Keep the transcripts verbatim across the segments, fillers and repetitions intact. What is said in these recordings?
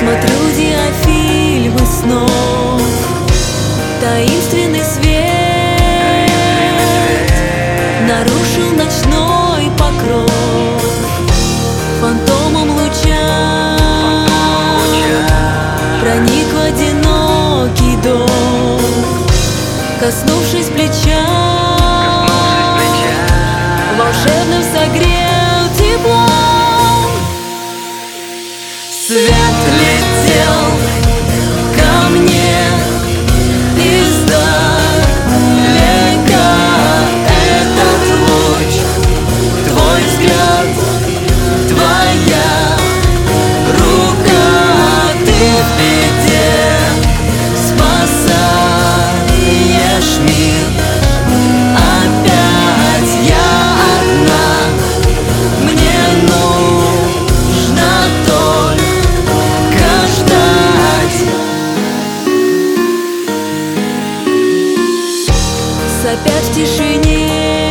Смотрю диафильмы снов, таинственный свет нарушил ночной покров. Фантомом луча проник в одинокий дом, коснувшись плеча, волшебным согрел теплом. Свет летел ко мне издалека, этот луч, твой взгляд, твоя рука, ты в беде спасаешь мир. Опять я одна, мне нужно только ждать. Сопят в тишине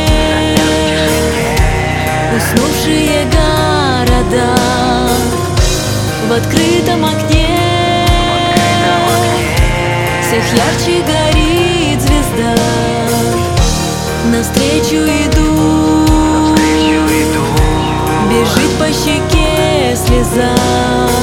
уснувшие города, в открытом окне всех ярче горит звезда. Навстречу иду, бежит по щеке слеза.